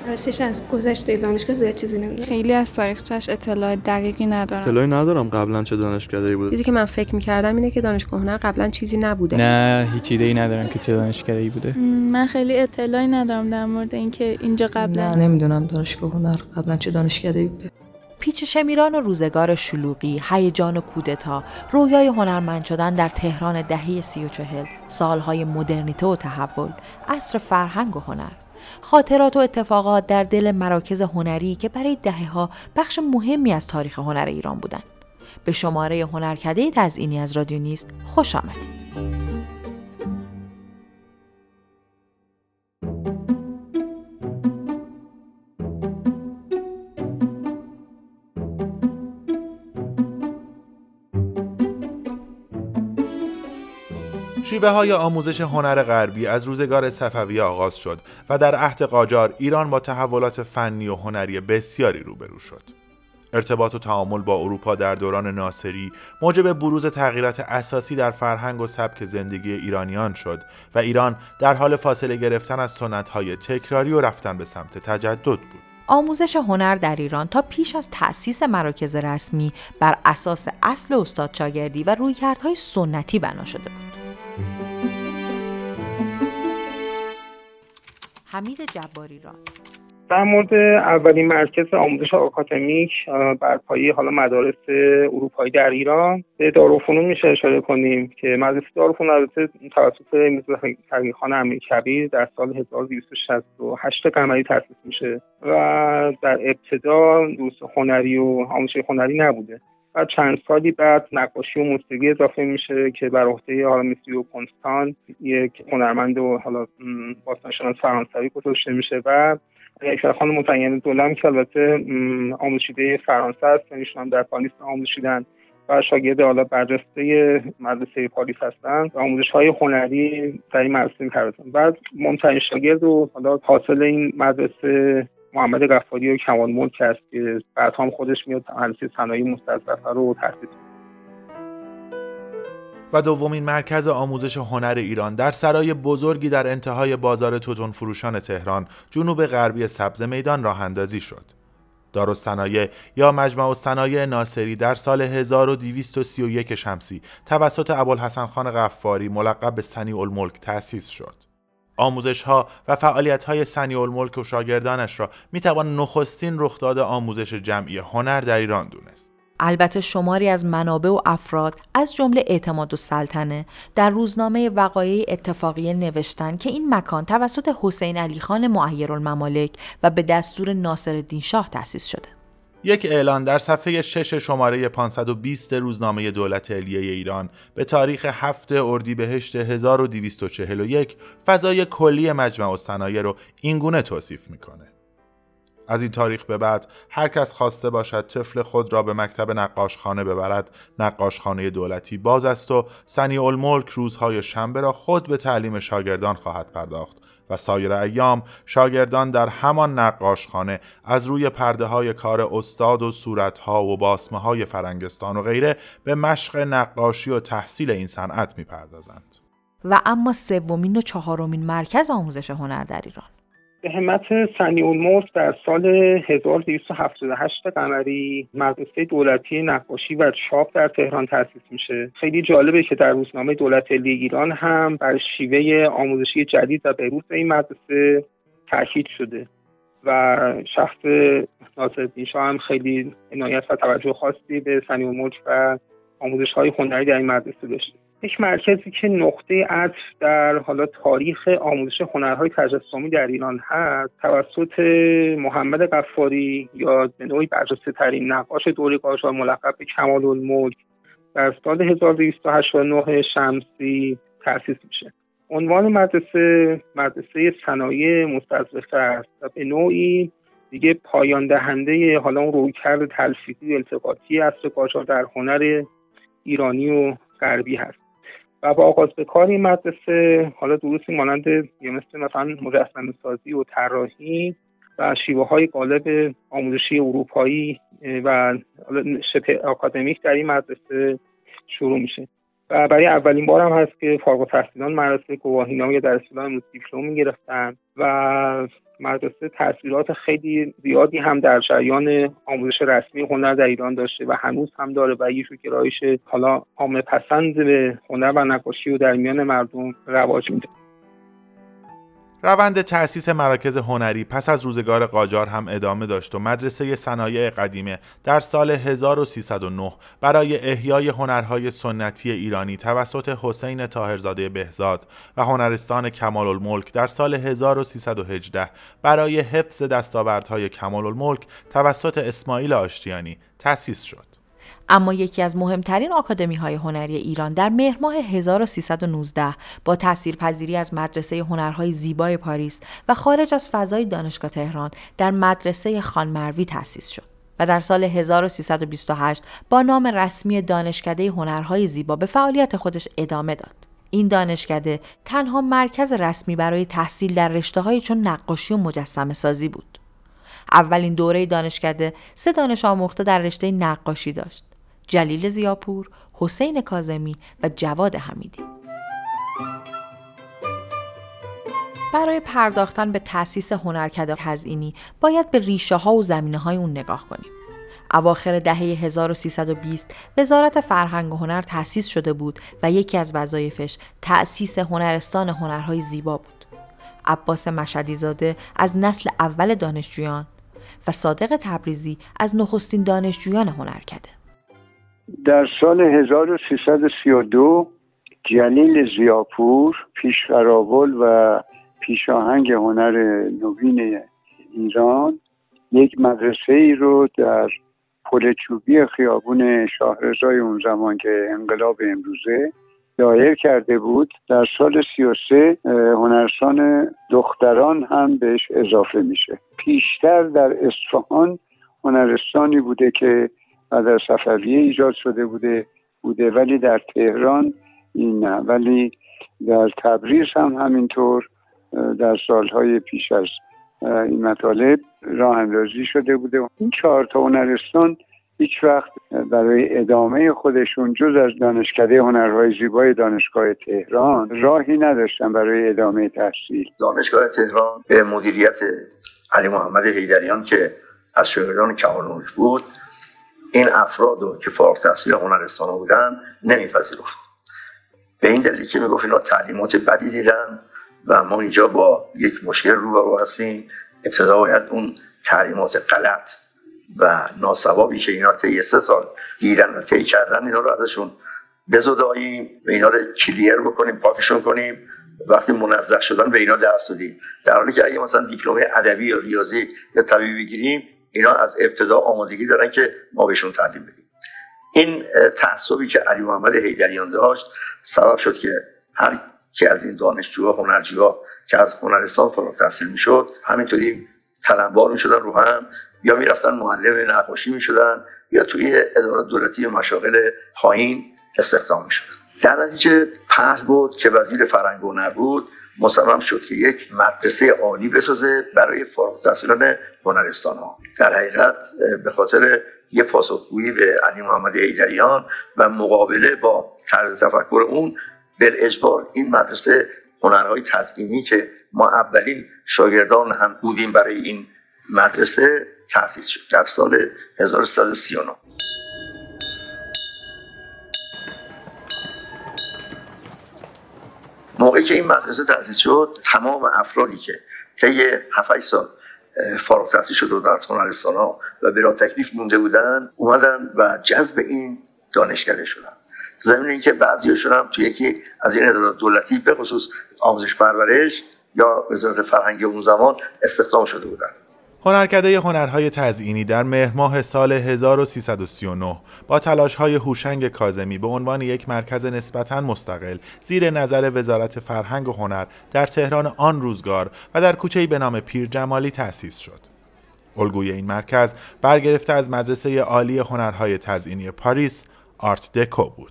راستش از گذشته دانشگاه زیاد چیزی نمیدونم. خیلی از تاریخچه‌اش اطلاع دقیقی ندارم. اطلاعی ندارم قبلا چه دانشکده‌ای بوده. چیزی که من فکر می‌کردم اینه که دانشگاه هنر قبلا چیزی نبوده. نه هیچ ایده‌ای ندارم که چه دانشکده‌ای بوده. من خیلی اطلاعی ندارم در مورد اینکه اینجا قبلا. نه نمیدونم دانشگاه هنر قبلا چه دانشکده‌ای بوده. پیچ شمیران و روزگار شلوغی، هیجان و کودتا، رویای هنرمند شدن در تهران دهه 30 و 40، سالهای مدرنیته و تحول، عصر فرهنگ و هنر، خاطرات و اتفاقات در دل مراکز هنری که برای دهه‌ها بخش مهمی از تاریخ هنر ایران بودند. به شماره هنرکده تزئینی از رادیو نیست خوش آمدید. شیوه‌های آموزش هنر غربی از روزگار صفویه آغاز شد و در عهد قاجار ایران با تحولات فنی و هنری بسیاری روبرو شد. ارتباط و تعامل با اروپا در دوران ناصری موجب بروز تغییرات اساسی در فرهنگ و سبک زندگی ایرانیان شد و ایران در حال فاصله گرفتن از سنت‌های تکراری و رفتن به سمت تجدد بود. آموزش هنر در ایران تا پیش از تأسیس مراکز رسمی بر اساس اصل استاد شاگردی و رویکردهای سنتی بنا شده بود. حمید جباری را در مورد اولین مرکز آموزش آکادمیک بر پایه حالا مدارس اروپایی در ایران به دارالفنون میشه اشاره کنیم که مدرسه دارالفنون البته توسط میرزا تقی‌خان امیرکبیر در سال 1268 قمری تأسیس میشه و در ابتدا دروس هنری و آموزش هنری نبوده. بعد چند سالی بعد نقاشی و موسیقی اضافه میشه که بر عهده حالا مسیو کنستان یک هنرمند و حالا باستانشناس فرانسوی گذاشته میشه و اکبر خان متین دولم که البته آموزشیده فرانسه است، ایشون هم در پاریس آموزشیدن و شاگرد حالا برجسته مدرسه پاریس هستند و آموزش‌های هنری در این مدرسه می‌پردازند. بعد مهمترین شاگرد و حالا حاصل این مدرسه محمد غفاری و کمال ملک است که بعدها هم خودش میاد مدرسه صنایع مستظرفه رو تأسیس و دومین مرکز آموزش هنر ایران در سرای بزرگی در انتهای بازار توتون فروشان تهران جنوب غربی سبز میدان راه اندازی شد. دارالصنایع یا مجمع الصنایع ناصری در سال 1231 شمسی توسط ابوالحسن خان غفاری ملقب به صنیع‌الملک تأسیس شد. آموزش‌ها و فعالیت‌های صنیع‌الملک و شاگردانش را می‌توان نخستین رخداد آموزش جمعی هنر در ایران دونست. البته شماری از منابع و افراد از جمله اعتمادالسلطنه در روزنامه وقایع اتفاقیه نوشتند که این مکان توسط حسین علی خان معیرالممالک و به دستور ناصرالدین شاه تأسیس شده. یک اعلان در صفحه 6 شماره 520 روزنامه دولت علیه ایران به تاریخ 7 اردیبهشت 1241 فضای کلی مجمع الصنایع رو اینگونه توصیف میکنه: از این تاریخ به بعد هر کس خواسته باشد طفل خود را به مکتب نقاشخانه ببرد، نقاشخانه دولتی باز است و صنیع‌الملک روزهای شنبه را خود به تعلیم شاگردان خواهد پرداخت و سایر ایام شاگردان در همان نقاشخانه از روی پرده‌های کار استاد و صورت‌ها و باسمه‌های فرنگستان و غیره به مشق نقاشی و تحصیل این صنعت می‌پردازند. و اما سومین و چهارمین مرکز آموزش هنر در ایران به همت صنیع‌الملک در سال 1278 قمری مدرسه دولتی نقاشی و چاپ در تهران تأسیس میشه. خیلی جالبه که در روزنامه دولت علیه ایران هم بر شیوه آموزشی جدید و بروز این مدرسه تاکید شده و شخص ناصرالدین شاه هم خیلی عنایت و توجه خاصی به صنیع‌الملک و آموزش‌های هنری در این مدرسه داشته. یک مرکزی که نقطه عطف در حالا تاریخ آموزش هنرهای تجسمی در ایران هست توسط محمد غفاری یا به نوعی برجسته ترین نقاش دوره قاجار ملقب به کمال‌الملک در سال 1289 شمسی تأسیس میشه. عنوان مدرسه صنایع مستظرفه است و به نوعی دیگه پایان دهنده حالا اون رویکرد تلفیقی و التقاطی عصر قاجار در هنر ایرانی و غربی هست. و با آغاز به کار این مدرسه حالا دروسی مانند مثلا مجسمه سازی و طراحی و شیوه‌های غالب آموزشی اروپایی و شبه آکادمیک در این مدرسه شروع میشه. و برای اولین بار هم هست که فارغ التحصیلان مراسم گواهینامه یا در اصطلاح امروز دیپلم می‌گرفتن و مدرسه تأثیرات خیلی زیادی هم در جریان آموزش رسمی هنر در ایران داشته و هنوز هم داره و یه جور گرایش حالا عامه پسند به هنر و نقاشی و در میان مردم رواج میده. روند تأسیس مراکز هنری پس از روزگار قاجار هم ادامه داشت و مدرسه صنایع قدیمه در سال 1309 برای احیای هنرهای سنتی ایرانی توسط حسین طاهرزاده بهزاد و هنرستان کمال‌الملک در سال 1318 برای حفظ دستاوردهای کمال‌الملک توسط اسماعیل آشتیانی تأسیس شد. اما یکی از مهمترین آکادمی‌های هنری ایران در مهر ماه 1319 با تاثیرپذیری از مدرسه هنرهای زیبای پاریس و خارج از فضای دانشگاه تهران در مدرسه خان مروی تأسیس شد و در سال 1328 با نام رسمی دانشکده هنرهای زیبا به فعالیت خودش ادامه داد. این دانشکده تنها مرکز رسمی برای تحصیل در رشته‌های چون نقاشی و مجسمه سازی بود. اولین دوره دانشکده 3 دانش آموخته در رشته نقاشی داشت: جلیل ضیاپور، حسین کاظمی و جواد حمیدی. برای پرداختن به تأسیس هنرکده تزئینی باید به ریشه ها و زمینه های اون نگاه کنیم. اواخر دهه 1320 وزارت فرهنگ و هنر تأسیس شده بود و یکی از وظایفش تأسیس هنرستان هنرهای زیبا بود. عباس مشهدی زاده از نسل اول دانشجویان و صادق تبریزی از نخستین دانشجویان هنرکده. در سال 1332 جلیل ضیاپور پیشقراول و پیشاهنگ هنر نوین ایران یک مدرسه‌ای رو در پل چوبی خیابون شاهرضای اون زمان که انقلاب امروزه دایر کرده بود. در سال 33 هنرستان دختران هم بهش اضافه میشه. پیشتر در اصفهان هنرستانی بوده که بعد از صفویه ایجاد شده بوده ولی در تهران این نه، ولی در تبریز هم همینطور در سالهای پیش از این مطالب راه اندازی شده بوده. این 4 هنرستان هیچ وقت برای ادامه خودشون جز از دانشکده هنرهای زیبای دانشگاه تهران راهی نداشتن برای ادامه تحصیل. دانشگاه تهران به مدیریت علی محمد حیدریان که از شاگردان کمال‌الملک بود این افرادو که فارغ التحصیل هنرستان بودن نمیپذیرفت. به این دلیل که میگفت اینا تعلیمات بدی دیدن و ما اینجا با یک مشکل روبرو هستیم. ابتدا باید اون تعلیمات غلط و ناسوابی که اینا طی 3 سال دیدن و طی کردن اینا رو ازشون بزداییم و اینا رو کلیر بکنیم، پاکشون کنیم. وقتی منزه شدن به اینا درس بدیم، در حالی که اگه مثلا دیپلم ادبی یا ریاضی یا طبیعی بگیریم اینا از ابتدا آمادگی دارن که ما بهشون تعلیم بدیم. این تعصبی که علی محمد حیدریان داشت سبب شد که هر کی از این دانشجوها هنرجوها که از هنرستان فارغ التحصیل میشد همینطوری تلمبار میشدن رو هم، یا میرفتن معلم نقاشی میشدن یا توی ادارات دولتی و مشاغل پایین استخدام میشدن. در نتیجه پهل بود که وزیر فرهنگ و هنر بود مصمم شد که یک مدرسه عالی بسازه برای فارغ التحصیلان هنرستان ها. در حقیقت به خاطر یه پاسخگویی به علی محمد حیدریان و مقابله با طرز تفکر اون بالاجبار این مدرسه هنرهای تزئینی که ما اولین شاگردان هم بودیم برای این مدرسه تأسیس شد در سال 1339. موقعی که این مدرسه تأسیس شد تمام افرادی که طی 7-8 سال فارغ التحصیل شده بودن از هنرستان‌ها و بلا تکلیف مونده بودن اومدن و جذب این دانشکده شدن. ضمن اینکه بعضی‌هاشون هم توی یکی از این ادارات دولتی به خصوص آموزش پرورش یا وزارت فرهنگ اون زمان استخدام شده بودن. هنرکده هنرهای تزئینی در مهر ماه سال 1339 با تلاش‌های هوشنگ کاظمی به عنوان یک مرکز نسبتاً مستقل زیر نظر وزارت فرهنگ و هنر در تهران آن روزگار و در کوچه‌ای به نام پیر جمالی تأسیس شد. الگوی این مرکز برگرفته از مدرسه عالی هنرهای تزئینی پاریس آرت دکو بود.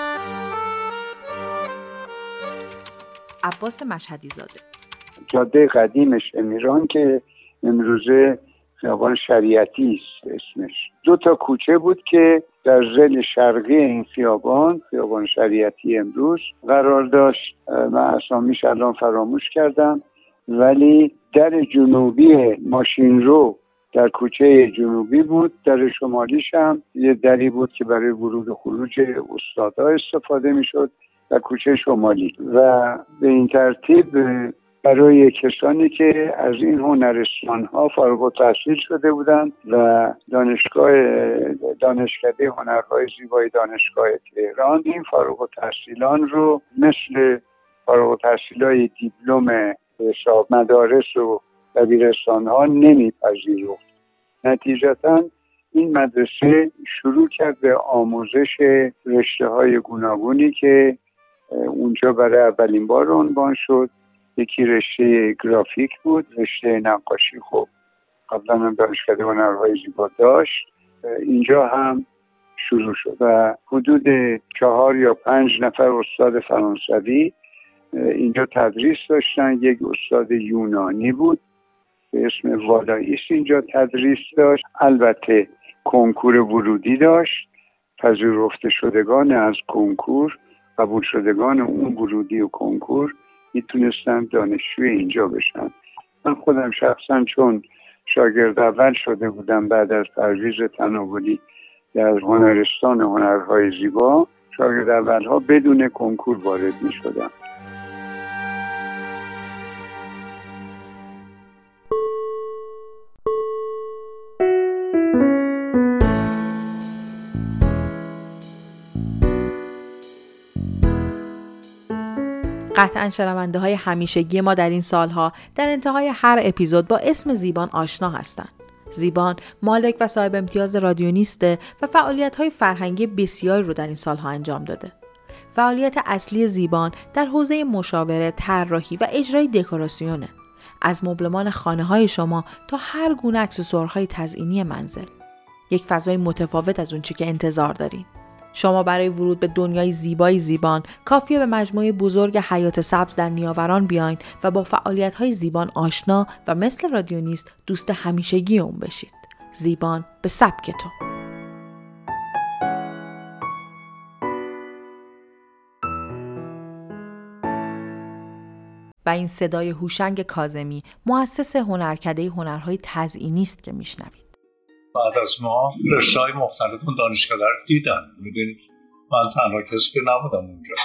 عباس مشهدی زاده. جاده قدیمش امیران که امروزه خیابان شریعتی است اسمش. 2 کوچه بود که در ضلع شرقی این خیابان شریعتی امروز قرار داشت. من اسامیش الان فراموش کردم، ولی در جنوبی ماشین رو در کوچه جنوبی بود، در شمالیش هم یه دری بود که برای ورود و خروج استادها استفاده میشد در کوچه شمالی. و به این ترتیب برای کسانی که از این هنرستان‌ها فارغ التحصیل شده بودند و دانشکده هنرهای زیبای دانشگاه تهران این فارغ التحصیلان رو مثل فارغ التحصیلای دیپلم حساب مدارس و دبیرستان‌ها نمیپذیرفت. نتیجتاً این مدرسه شروع کرد به آموزش رشته‌های گوناگونی که اونجا برای اولین بار عنوان شد. یکی رشته گرافیک بود، رشته نقاشی خب قبلا هم دانشکده هنرهای زیبا داشت، اینجا هم شروع شد و حدود 4 یا 5 نفر استاد فرانسوی اینجا تدریس داشتن. یک استاد یونانی بود به اسم والاییس اینجا تدریس داشت. البته کنکور ورودی داشت، پذیرفته شدگان از کنکور، قبول شدگان اون ورودی و کنکور میتونستن دانشجوی اینجا بشن. من خودم شخصا چون شاگرد اول شده بودم بعد از پرویز تناولی در هنرستان هنرهای زیبا، شاگرد اولها بدون کنکور وارد میشدم. قطعاً شنونده های همیشگی ما در این سالها در انتهای هر اپیزود با اسم زیبان آشنا هستند. زیبان مالک و صاحب امتیاز رادیونیسته و فعالیت‌های فرهنگی بسیاری رو در این سالها انجام داده. فعالیت اصلی زیبان در حوزه مشاوره، طراحی و اجرای دکوراسیونه. از مبلمان خانه‌های شما تا هر گونه اکسسوارهای تزئینی منزل. یک فضای متفاوت از اون چی که انتظار داریم. شما برای ورود به دنیای زیبای زیبان کافیه به مجموعه بزرگ حیات سبز در نیاوران بیاین و با فعالیت‌های زیبان آشنا و مثل رادیونیست دوست همیشگی اون بشید. زیبان به سبک تو. و این صدای هوشنگ کاظمی، مؤسس هنرکده هنرهای تزئینی است که میشنوید. بعد از ما رشته‌های مختلف دانشکده رو دیدن. میدونید من تنها کسی که نبودم اونجا.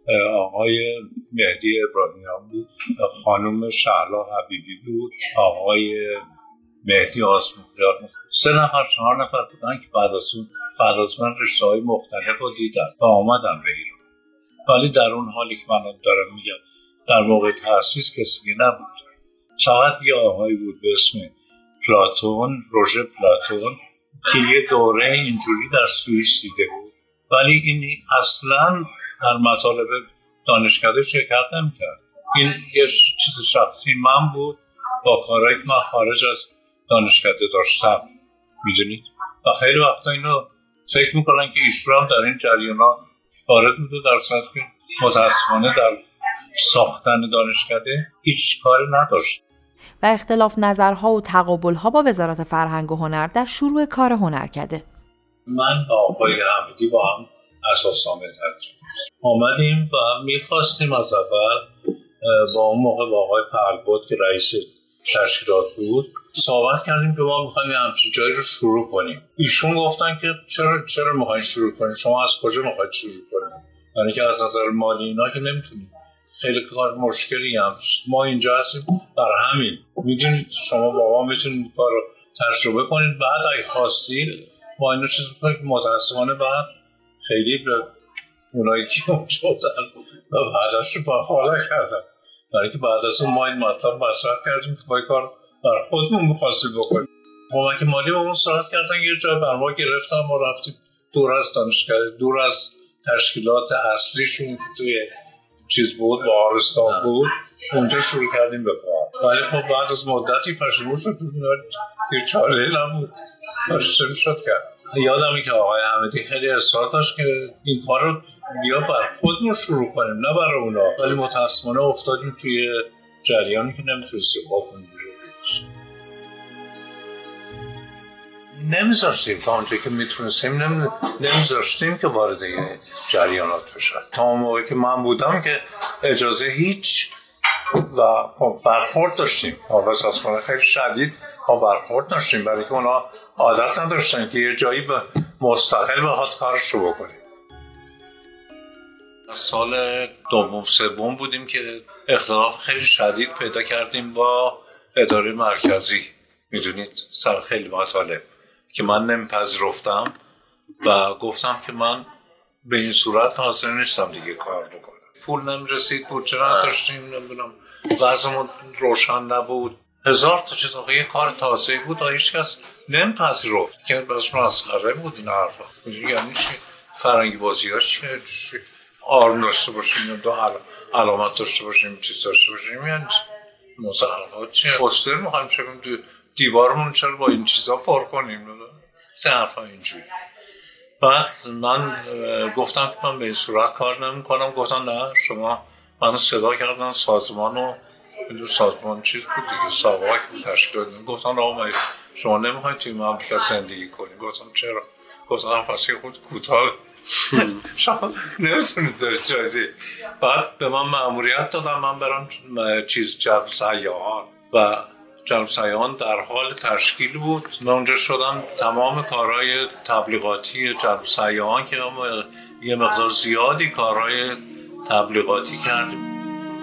آقای مهدی ابراهیمیان بود، خانم شهلا حبیبی بود، آقای مهدی آسمونیان بود. 3 نفر 4 نفر بودن که بعد از من رشته‌های مختلف رو دیدن و آمدن به ایران. ولی در اون حالی که من دارم میگم در موقع تأسیس کسی نبود. فقط یه آقایی بود به اسم پلاتون، روژه پلاتون، که یه دوره اینجوری در سوئیس دیده بود، ولی این اصلاً در مطالب دانشکده شرکت نمی‌کرد. این یه چیز شخصی من بود با کارهایی که من خارج از دانشکده داشتم، میدونید؟ و خیلی وقتا اینو فکر میکنن که ایشون هم در این جریانات وارد بوده، در صورتی که متاسفانه در ساختن دانشکده هیچ کاری نداشت. و اختلاف نظرها و تقابلها با وزارت فرهنگ و هنر در شروع کار هنرکده. من با آقای حمیدی با هم اساسنامه تدریس آمدیم و میخواستیم از اول با اون موقع با آقای پرلبود که رئیس تشکیلات بود صحبت کردیم که ما میخوایم همچین جایی رو شروع کنیم. ایشون گفتن که چرا میخواین شروع کنیم؟ شما از کجا میخواید شروع کنیم؟ یعنی که از نظر مالی اینا که نمیتونیم، خیلی کار مشکلی هم ما اینجا هستیم، برای همین میدونید شما با ما میتونید کار رو تجربه کنید، بعد اگه خواستید ما اینو چیز میکنیم. که متاسفانه بعد خیلی به اونایی که اونجا بودن و بعدش رو بحاله کردن، برای که بعد از اون ما این مطلب مصرف کردیم که ما این کار برای خودمون میخواستیم بکنیم. کمک مالی با اون صورت کردن، یه جا بر ما گرفتن، ما رفتیم دور از دانشگاه، دور از تشکیلات اصلیشون که توی چیز بود، بهارستان بود، اونجا شروع کردیم به کار. ولی خب بعد از مدتی پشیمون شدیم، یه چاره نبود، کارش نمیشد کرد. یادمه که آقای حمیدی خیلی اصرار داشت که این کار رو بیا بر خودمون شروع کنیم نه برای اونا، ولی متاسفانه افتادیم توی جریانی که نمیتونستیم خودمون بجوریم. نمیذاشتیم تا اونجایی که میتونستیم نمیذاشتیم که وارد جریانات بشن. تا اون موقعی که من بودم که اجازه هیچ و برخورد داشتیم، وسوسه‌خانه خیلی شدید برخورد داشتیم، برای که اونا عادت نداشتن که یه جایی به مستقل بخواد کارش رو بکنیم. سال دوم سوم بودیم که اختلاف خیلی شدید پیدا کردیم با اداره مرکزی. میدونید سر خیلی مطالب که من نمیپذیرفتم و گفتم که من به این صورت حاضر نیستم دیگه کار بکنم. پول نمیرسید، بودجه نداشتیم، نمیدونم وضعمون روشن نبود، هزار تا چیز. یه کار تازه بود و هیچ کس نمیپذیرفت که بس مسخره بود این حرفا. یعنی چی فرنگی بازی ها چیه؟ آرم داشته باشیم، دو علامت داشته باشیم، چیز داشته باشیم، یعنی مزخرفات چیه؟ پوستر میخوایم چکنیم تو دیوارمون، چرا با این چیزا پر کنیم؟ سه حرفا اینجوری. بعد من گفتم که من به این صورت کار نمی کنم. گفتم نه، شما منو صدا کردن سازمانو، سازمان چیز بود دیگه، ساواک تشکیل دادن. گفتم آقا شما نمیخواید توی مملکت زندگی کنیم. گفتم چرا؟ گفتم پس یه خود کوتاه شما نمیتونید دارید جایدی. بعد به من مأموریت دادن من برم جلب سیاحان و جلب سیاحان در حال تشکیل بود. من اونجا شدم تمام کارهای تبلیغاتی جلب سیاحان که یه مقدار زیادی کارهای تبلیغاتی کردیم.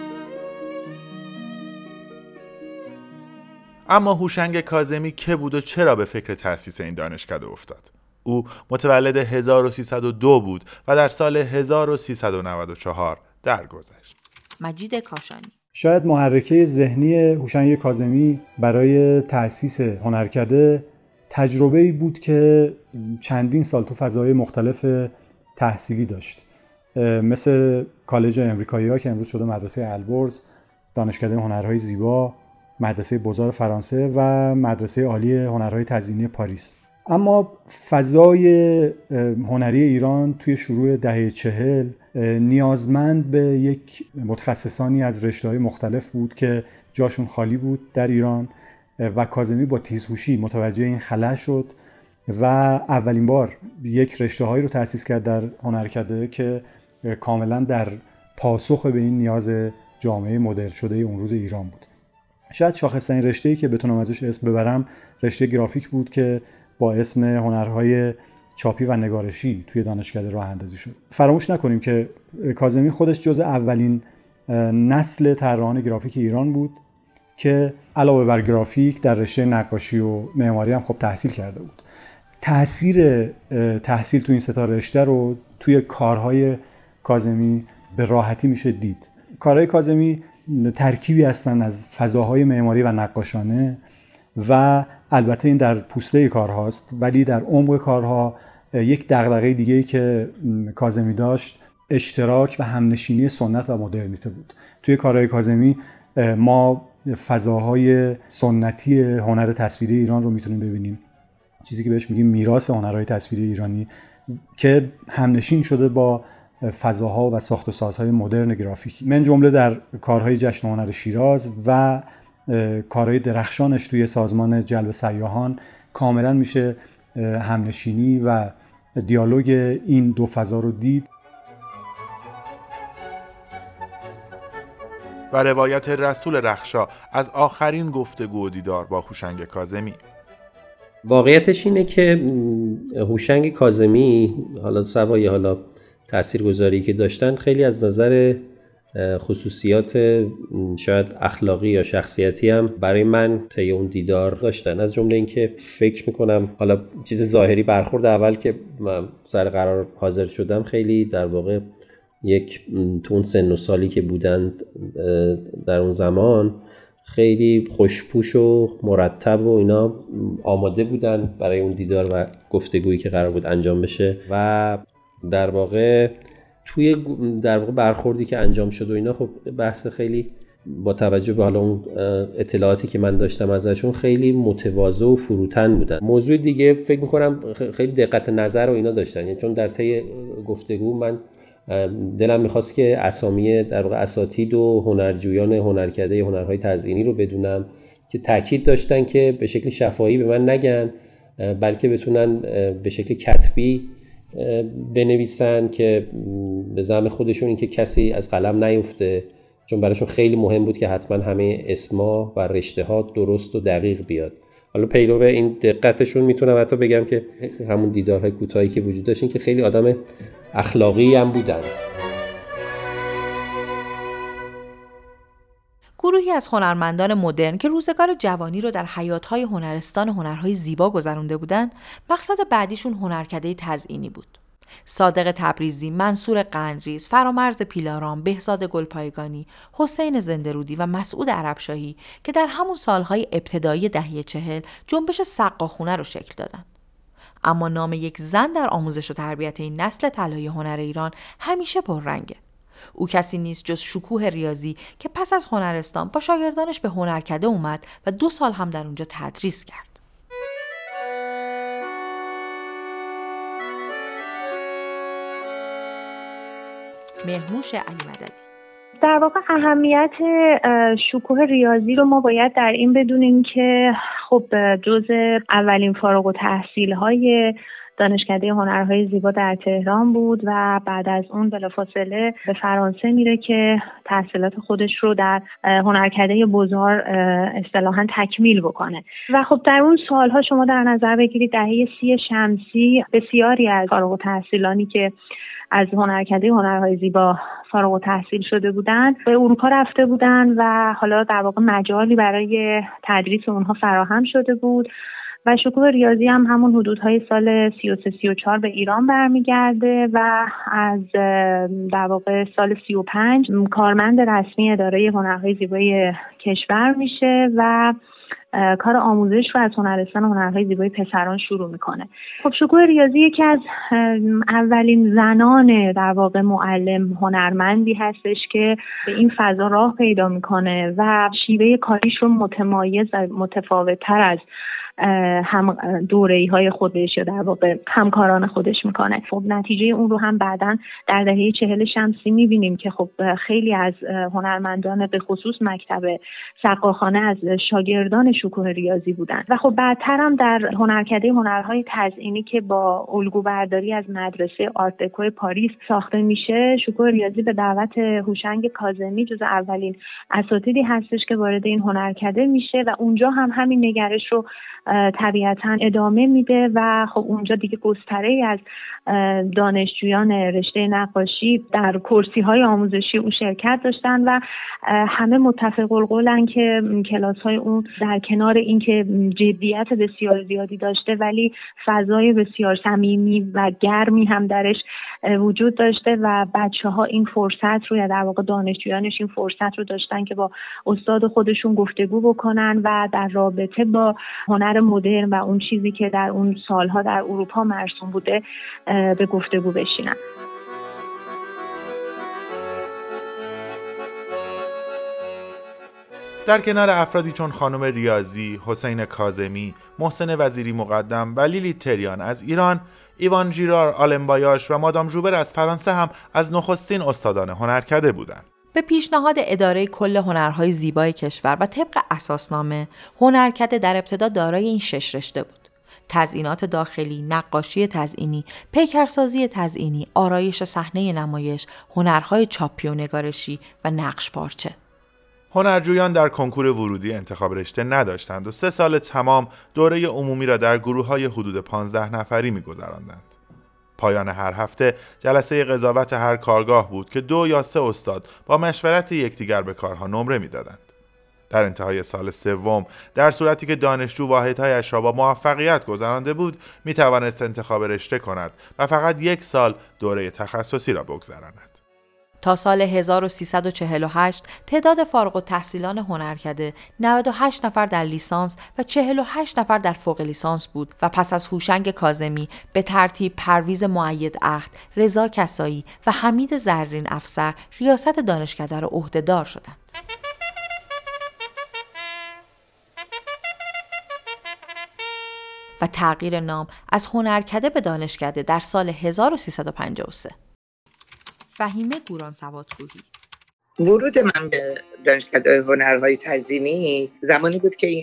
اما هوشنگ کاظمی که بود و چرا به فکر تأسیس این دانشکده افتاد؟ او متولد 1302 بود و در سال 1394 درگذشت. مجید کاشانی. شاید محرکه ذهنی هوشنگ کاظمی برای تأسیس هنرکده تجربه‌ای بود که چندین سال تو فضای مختلف تحصیلی داشت، مثل کالج امریکایی‌ها که امروز شده مدرسه البرز، دانشکده هنرهای زیبا، مدرسه بزار فرانسه و مدرسه عالی هنرهای تزیینی پاریس. اما فضای هنری ایران توی شروع دهه 40 نیازمند به یک متخصصانی از رشته‌های مختلف بود که جاشون خالی بود در ایران و کاظمی با تیزهوشی متوجه این خلأ شد و اولین بار یک رشته‌هایی رو تأسیس کرد در هنرکده که کاملا در پاسخ به این نیاز جامعه مدرن شده اون روز ایران بود. شاید شاخص‌ترین رشته‌ای که بتونم ازش اسم ببرم رشته گرافیک بود که با اسم هنرهای چاپی و نگارشی توی دانشکده راه اندازی شد. فراموش نکنیم که کاظمی خودش جز اولین نسل طراحان گرافیک ایران بود که علاوه بر گرافیک در رشته نقاشی و معماری هم خب تحصیل کرده بود. تأثیر تحصیل توی این سه تا رشته رو توی کارهای کاظمی به راحتی میشه دید. کارهای کاظمی ترکیبی هستن از فضاهای معماری و نقاشانه و البته این در پوسته کارهاست، ولی در عمق کارها یک دغدغه دیگه‌ای که کاظمی داشت اشتراک و همنشینی سنت و مدرنیته بود. توی کارهای کاظمی ما فضاهای سنتی هنر تصویری ایران رو میتونیم ببینیم، چیزی که بهش میگیم میراث هنرهای تصویری ایرانی که همنشین شده با فضاها و ساخت و سازهای مدرن گرافیکی، من جمله در کارهای جشن هنر شیراز و کارهای درخشانش توی سازمان جلب سیاحان. کاملا میشه همنشینی و دیالوگ این دو فضا رو دید. و روایت رسول رخشا از آخرین گفتگو و دیدار با هوشنگ کاظمی. واقعیتش اینه که هوشنگ کاظمی حالا سوای حالا تاثیرگذاری که داشتن، خیلی از نظر خصوصیات شاید اخلاقی یا شخصیتی هم برای من طی اون دیدار داشتن. از جمله اینکه فکر میکنم حالا چیز ظاهری برخورد اول که من سر قرار حاضر شدم، خیلی در واقع یک تو اون سن و سالی که بودند در اون زمان خیلی خوشپوش و مرتب و اینا آماده بودن برای اون دیدار و گفتگویی که قرار بود انجام بشه و در واقع توی برخوردی که انجام شد و اینا، خب بحث خیلی با توجه به حالا اون اطلاعاتی که من داشتم ازشون خیلی متواضع و فروتن بودن. موضوع دیگه فکر میکنم خیلی دقت نظر و اینا داشتن، یعنی چون در طی گفتگو من دلم میخواست که اسامی در واقع اساتید و هنرجویان هنرکده هنرهای تزیینی رو بدونم که تاکید داشتن که به شکل شفاهی به من نگن بلکه بتونن به شکل کتبی بنویسن که به زعم خودشون این که کسی از قلم نیفته، چون براشون خیلی مهم بود که حتما همه اسما و رشته ها درست و دقیق بیاد. حالا پیرو این دقتشون میتونم حتی بگم که همون دیدارهای کوتاهی که وجود داشتین که خیلی آدم اخلاقی هم بودن. گروهی از هنرمندان مدرن که روزگار جوانی رو در حیاط‌های هنرستان هنرهای زیبا گذرونده بودند، مقصد بعدیشون هنرکده تزئینی بود. صادق تبریزی، منصور قندریز، فرامرز پیلارام، بهزاد گلپایگانی، حسین زنده‌رودی و مسعود عربشاهی که در همون سالهای ابتدایی دهه 40 جنبش سقاخونه رو شکل دادن. اما نام یک زن در آموزش و تربیت این نسل طلایی هنر ایران همیشه پررنگه. او کسی نیست جز شکوه ریاضی که پس از هنرستان با شاگردانش به هنرکده اومد و 2 سال هم در اونجا تدریس کرد. مهنوش علی مددی. در واقع اهمیت شکوه ریاضی رو ما باید در این بدونیم که خب جزء اولین فارغ التحصیل‌های دانشکده هنرهای زیبا در تهران بود و بعد از اون بلافاصله به فرانسه میره که تحصیلات خودش رو در هنرکده بوزار اصطلاحاً تکمیل بکنه. و خب در اون سالها شما در نظر بگیرید دهه 30 شمسی بسیاری از فارغ التحصیلانی که از هنرکده هنرهای زیبا فارغ التحصیل شده بودن به اروپا رفته بودن و حالا در واقع مجالی برای تدریس اونها فراهم شده بود و شکوه ریاضی هم همون حدودهای سال 33-34 به ایران برمیگرده و از در واقع سال 35 کارمند رسمی اداره هنرهای زیبای کشور میشه و کار آموزش رو از هنرستان هنرهای زیبای پسران شروع میکنه. خب شکوه ریاضی یکی از اولین زنان در واقع معلم هنرمندی هستش که به این فضا راه پیدا میکنه و شیوه کاریش رو متمایز و متفاوت‌تر از هم دوره‌های خودش یا در واقع همکاران خودش میکنه. خب نتیجه اون رو هم بعداً در دهه 40 شمسی میبینیم که خب خیلی از هنرمندان به خصوص مکتب سقاخانه از شاگردان شکوه ریاضی بودن و خب بعدتر هم در هنرکده هنرهای تزئینی که با الگو برداری از مدرسه آرت دکو پاریس ساخته میشه، شکوه ریاضی به دعوت هوشنگ کاظمی جز اولین اساتیدی هستش که وارد این هنرکده میشه و اونجا هم همین نگرش رو طبیعتاً ادامه میده و خب اونجا دیگه گستره‌ای از دانشجویان رشته نقاشی در کورسی‌های آموزشی اون شرکت داشتن و همه متفق القولن که کلاس‌های اون در کنار اینکه جدیت بسیار زیادی داشته ولی فضای بسیار صمیمی و گرمی هم درش وجود داشته و بچه‌ها این فرصت رو یا در واقع دانشجویانش این فرصت رو داشتن که با استاد خودشون گفتگو بکنن و در رابطه با هنر مدرن و اون چیزی که در اون سالها در اروپا مرسوم بوده به گفتگو بشینن. در کنار افرادی چون خانم ریاضی، حسین کاظمی، محسن وزیری مقدم و لیلی تریان از ایران، ایوان ژیرار آلمبایاش و مادام ژوبر از فرانسه هم از نخستین استادان هنرکده بودند. به پیشنهاد اداره کل هنرهای زیبای کشور و طبق اساسنامه، هنرکده در ابتدا دارای این 6 رشته بود: تزئینات داخلی، نقاشی تزئینی، پیکرسازی تزئینی، آرایش صحنه نمایش، هنرهای چاپی و نگارشی و نقش پارچه. هنرجویان در کنکور ورودی انتخاب رشته نداشتند و 3 سال تمام دوره عمومی را در گروه‌های حدود 15 نفری می‌گذراندند. پایان هر هفته جلسه قضاوت هر کارگاه بود که 2 یا 3 استاد با مشورت یکدیگر به کارها نمره می‌دادند. در انتهای سال سوم، در صورتی که دانشجو واحدهایش را با موفقیت گذرانده بود، می‌توانست انتخاب رشته کند و فقط 1 سال دوره تخصصی را بگذراند. تا سال 1348 تعداد فارغ التحصیلان هنرکده 98 نفر در لیسانس و 48 نفر در فوق لیسانس بود و پس از هوشنگ کاظمی به ترتیب پرویز مؤیدعهد، رضا کسایی و حمید زرین افسر ریاست دانشکده را عهده‌دار شدند. و تغییر نام از هنرکده به دانشکده در سال 1353. فهیمه گوران سوادکوهی. ورود من به دانشکده هنرهای تزئینی زمانی بود که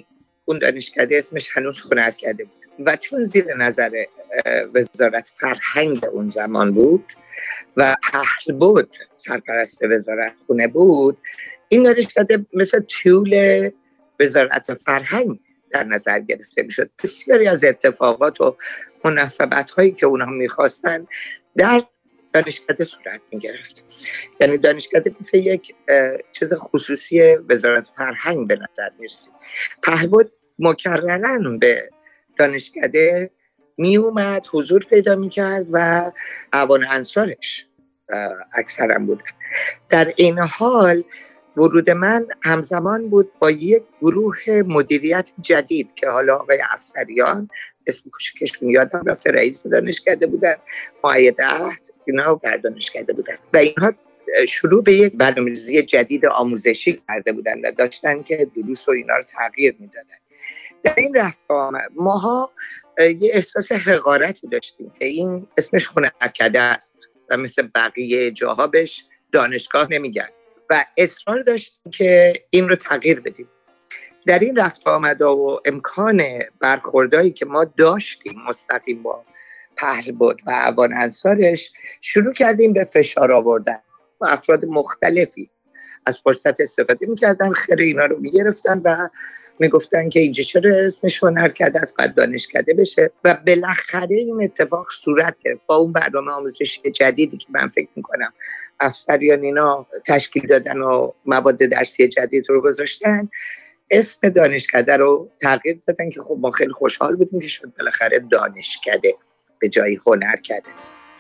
اون دانشکده اسمش هنوز هنرکده بود و چون زیر نظر وزارت فرهنگ اون زمان بود و پهلبد سرپرست وزارت خونه بود، این دانشکده مثل طول وزارت فرهنگ در نظر گرفته میشد. بسیاری از اتفاقات و مناسبت هایی که اونها میخواستن در دانشکده صورت میگرفت. یعنی دانشکده مثل یک چیز خصوصی وزارت فرهنگ به نظر میرسید. پهلبد مکرراً به دانشکده می اومد، حضور پیدا میکرد و اعوان انصارش اکثرا بودن. در این حال ورود من همزمان بود با یک گروه مدیریت جدید که حالا آقای افسریان، اسم کوچکشون یادم رفته، رئیس دانشکده بودن، معید عهد، اینا در دانشکده بودن و اینها شروع به یک برنامه‌ریزی جدید آموزشی کرده بودن و داشتن که دروس و اینا رو تغییر میدادن. در این رفت آمد ماها یه احساس حقارتی داشتیم که این اسمش هنرکده است و مثل بقیه جاها بهش دانشگاه نمیگن و اصرار داشتیم که این رو تغییر بدیم. در این رفت آمد و امکان برخوردایی که ما داشتیم مستقیم با پهلبد و اعوان انصارش، شروع کردیم به فشار آوردن و افراد مختلفی از فرصت استفاده میکردن، خیر اینا رو میگرفتن و میگفتن که اینجا چرا اسمش هنرکده است، بعد دانشکده بشه و بالاخره این اتفاق صورت گرفت با اون برنامه آموزشی جدیدی که من فکر میکنم افسریان اینا تشکیل دادن و مواد درسی جدید رو گذاشتن. اسم دانشکده رو تغییر دادن که خب ما خیلی خوشحال بودیم که شد بالاخره دانشکده به جای هنرکده.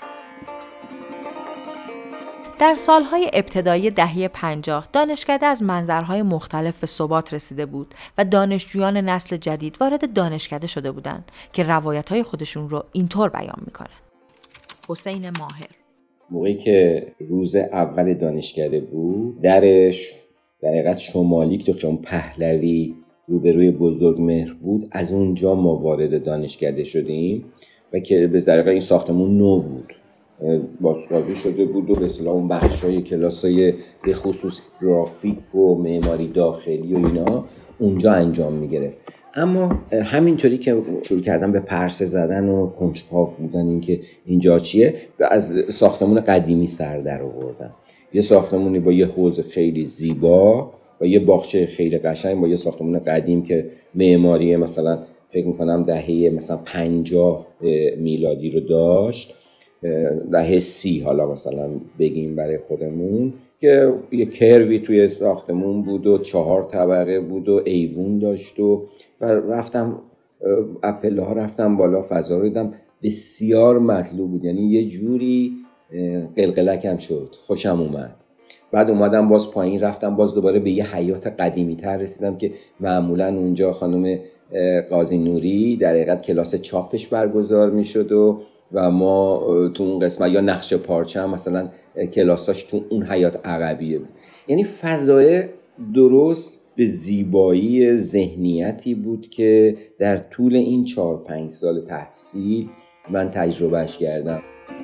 در سالهای ابتدایی دهه 50 دانشکده از منظرهای مختلف به ثبات رسیده بود و دانشجویان نسل جدید وارد دانشکده شده بودند که روایتهای خودشون رو اینطور بیان میکنن. حسین ماهر: موقعی که روز اول دانشکده بود، درش در حقیقت شمالی که تو پهلوی روبروی بزرگمهر بود، از اونجا ما وارد دانشکده شدیم و که به در حقیقت این ساختمون نو بود، بازسازی شده بود و به اصطلاح اون بخشای کلاسای به خصوص گرافیک و معماری داخلی و اینا اونجا انجام میگرفت. اما همینطوری که شروع کردن به پرسه زدن و کنجکاو بودن این که اینجا چیه، از ساختمون قدیمی سر در آوردن. یه ساختمونی با یه حوض خیلی زیبا و یه باغچه خیلی قشنگ با یه ساختمون قدیم که معماری مثلا فکر میکنم دهه مثلا 50 میلادی رو داشت، دهه 30 حالا مثلا بگیم برای خودمون، که یه کروی توی ساختمون بود و 4 طبقه بود و ایوون داشت و رفتم اپله ها رفتم بالا، فضا رو دیدم بسیار مطلوب بود، یعنی یه جوری قلقلکم شد، خوشم اومد. بعد اومدم باز پایین، رفتم باز دوباره به یه حیات قدیمی تر رسیدم که معمولا اونجا خانم قاضی نوری در حقیقت کلاس چاپش برگزار میشد و ما تو اون قسمت یا نقش پارچه هم مثلا کلاساش تو اون حیات عقبیه بود. یعنی فضای درست به زیبایی ذهنیتی بود که در طول این 4-5 سال تحصیل من تجربهش کردم.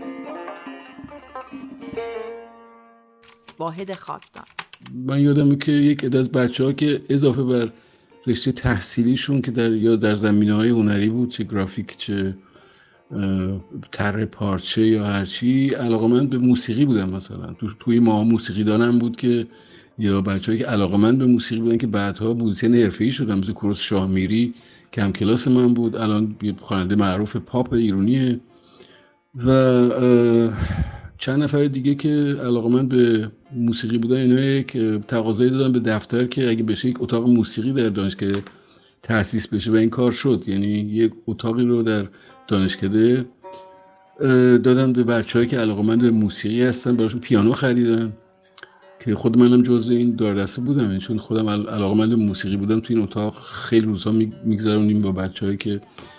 واحد خاکدان: من یادمه که یک عده از بچه‌ها که اضافه بر رشته تحصیلیشون که در زمینه‌های هنری بود، چه گرافیک چه طرح پارچه یا هرچی، علاقه‌مند به موسیقی بودن. مثلا توی ما موسیقی دانم بود که یا بچه‌هایی که علاقه‌مند به موسیقی بودن که بعدها موزیسین حرفه‌ای شدن، مثل کوروش شاهمیری که هم کلاس من بود، الان یه خواننده معروف پاپ ایرانیه، و چند نفر دیگه که علاقه‌مند به موسیقی بودن. اینا یک تقاضایی دادن به دفتر که اگه بشه یک اتاق موسیقی در دانشکده تأسیس بشه و این کار شد. یعنی یک اتاقی رو در دانشکده دادن به بچه‌هایی که علاقه‌مند به موسیقی هستن، براشون پیانو خریدن که خود منم جزو این داردسته بودم، یعنی چون خودم علاقه‌مند به موسیقی بودم تو این اتاق خیلی روزا میگذروندیم با بچه‌هایی که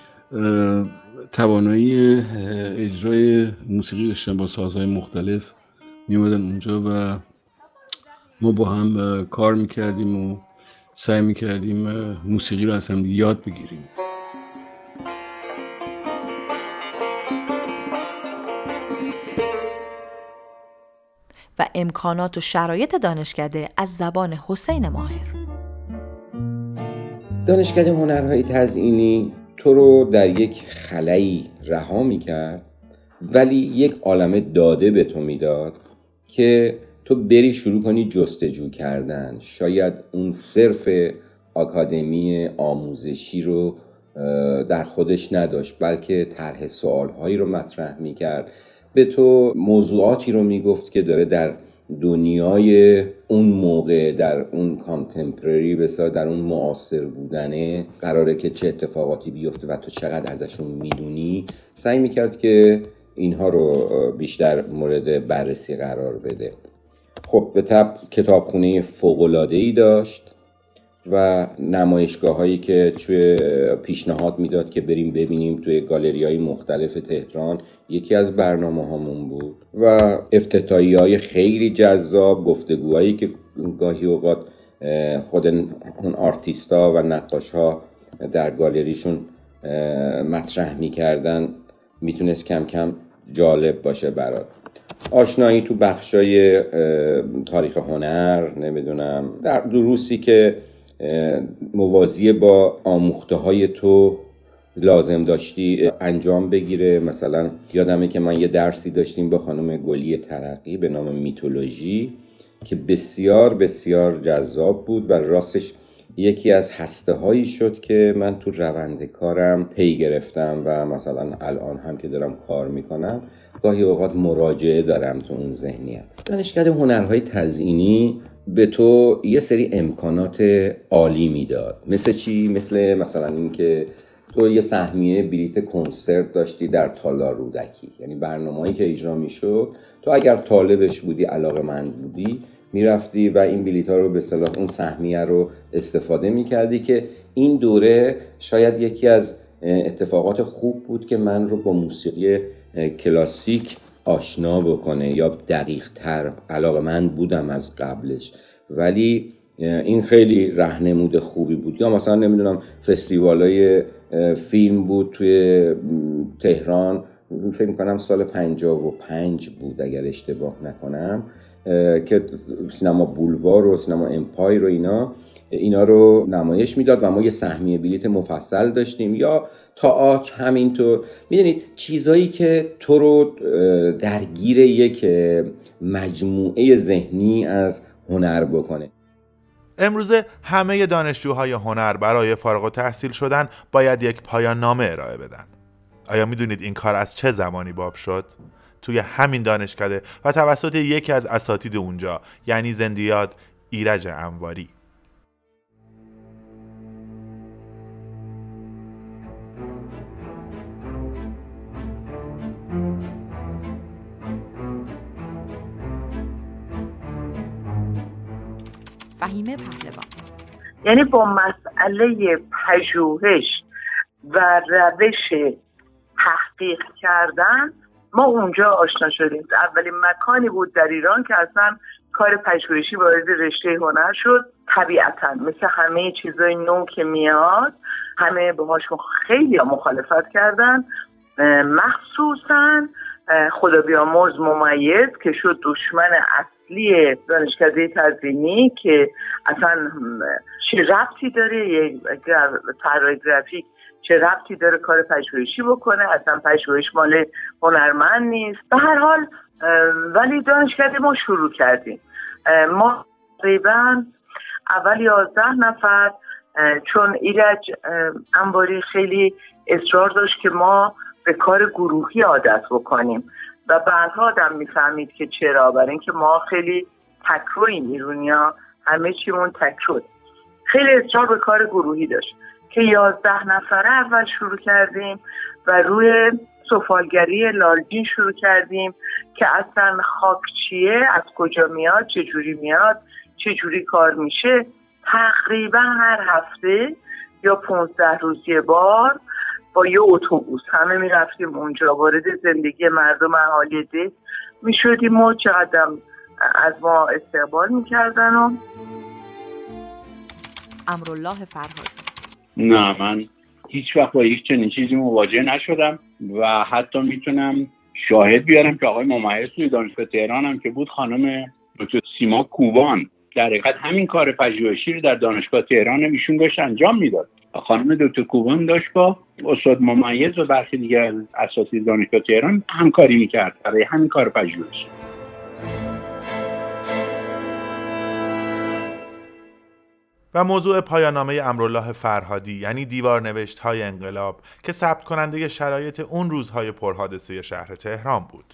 توانایی اجرای موسیقی داشتن با سازهای مختلف، میومدن اونجا و ما با هم کار میکردیم و سعی میکردیم موسیقی رو از هم یاد بگیریم. و امکانات و شرایط دانشکده از زبان حسین ماهر: دانشکده هنرهای تزئینی تو رو در یک خلایی رها میکرد، ولی یک عالمه داده به تو میداد که تو بری شروع کنی جستجو کردن. شاید اون صرف آکادمی آموزشی رو در خودش نداشت، بلکه طرح سوالهایی رو مطرح میکرد، به تو موضوعاتی رو میگفت که داره در دنیای اون موقع، در اون کانتمپرری، بسیار در اون معاصر بودنه قراره که چه اتفاقاتی بیفته و تو چقدر ازشون میدونی. سعی میکرد که اینها رو بیشتر مورد بررسی قرار بده. خب به طب کتابخونه فوق‌العاده‌ای داشت و نمایشگاه هایی که توی پیشنهاد میداد که بریم ببینیم توی گالری های مختلف تهران یکی از برنامه هامون بود و افتتاحیه های خیلی جذاب، گفتگوهایی که گاهی اوقات خود اون آرتیستا و نقاش ها در گالریشون مطرح میکردن میتونست کم کم جالب باشه برات. آشنایی تو بخشای تاریخ هنر، نمیدونم در دروسی که موازی با آموخته های تو لازم داشتی انجام بگیره. مثلا یادمه که من یه درسی داشتیم با خانم گلی ترقی به نام میتولوژی که بسیار بسیار جذاب بود و راستش یکی از هسته هایی شد که من تو روند کارم پی گرفتم و مثلا الان هم که دارم کار میکنم گاهی اوقات مراجعه دارم تو اون ذهنیت. دانشکده هنرهای تزئینی به تو یه سری امکانات عالی میداد. مثل چی؟ مثلا این که تو یه سهمیه بلیت کنسرت داشتی در تالار رودکی، یعنی برنامه‌ای که اجرا میشد تو اگر طالبش بودی، علاقه‌مند بودی، میرفتی و این بلیت‌ها رو به اصطلاح اون سهمیه رو استفاده میکردی که این دوره شاید یکی از اتفاقات خوب بود که من رو با موسیقی کلاسیک آشنا بکنه یا دقیق تر. علاقه‌مند بودم از قبلش، ولی این خیلی راهنمود خوبی بود. یا مثلا نمیدونم فستیوالای فیلم بود توی تهران، فکر می‌کنم سال 55 بود اگر اشتباه نکنم، که سینما بولوار و سینما امپایر و اینا رو نمایش میداد و ما یه سهمیه بلیت مفصل داشتیم. یا تئاتر همینطور. میدونید چیزایی که تو رو درگیر یک مجموعه ذهنی از هنر بکنه. امروزه همه دانشجوهای هنر برای فارغ التحصیل شدن باید یک پایان نامه ارائه بدن. آیا میدونید این کار از چه زمانی باب شد؟ توی همین دانشکده و توسط یکی از اساتید اونجا، یعنی زندیات ایرج انواری. فهیمه پهلوان. یعنی با مسئله پژوهش و روش تحقیق کردن ما اونجا آشنا شدیم. اولین مکانی بود در ایران که اصلا کار پژوهشی وارد رشته هنر شد. طبیعتاً مثل همه چیزای نو که میاد همه باهاش خیلی مخالفت کردن، مخصوصاً خدا بیامرز ممیز که شد دشمن اصلی دانشکده تزئینی که اصلا چه ربطی داره یک طراح گرافیک، چه ربطی داره کار پژوهشی بکنه، اصلا پژوهش مال هنرمند نیست. به هر حال ولی دانشکده ما شروع کردیم. ما تقریبا اول 11 نفر، چون ایرج انواری خیلی اصرار داشت که ما به کار گروهی عادت بکنیم و بعدها آدم میفهمید که چرا، برای اینکه ما خیلی تکرویم، ایرونیا همه چیمون تکرو، خیلی اصرار به کار گروهی داشت که 11 نفره اول شروع کردیم و روی سفالگری لالجین شروع کردیم که اصلا خاک چیه، از کجا میاد، چجوری میاد، چجوری کار میشه. تقریبا هر هفته یا 15 روز یه بار با یه اتوبوس همه میرفتیم اونجا، وارد زندگی مردم اهالی ده میشدیم و چقدر از ما استقبال میکردن. و امرالله فرهادی. نه، من هیچ وقت با هیچ چنین چیزی مواجه نشدم و حتی میتونم شاهد بیارم که آقای ممیز توی دانشگاه تهران هم که بود، خانم دکتر سیما کوبان در حقیقت همین کار پژوهشی رو در دانشگاه تهران ایشون داشت انجام میداد. خانم دکتر کوبان داشت با استاد ممیز و برخی دیگر از اساتید دانشگاه تهران همکاری میکرد برای همین کار پژوهشی. و موضوع پایان‌نامه امرالله فرهادی یعنی دیوارنوشت‌های انقلاب که ثبت کننده شرایط اون روزهای پرحادثه شهر تهران بود.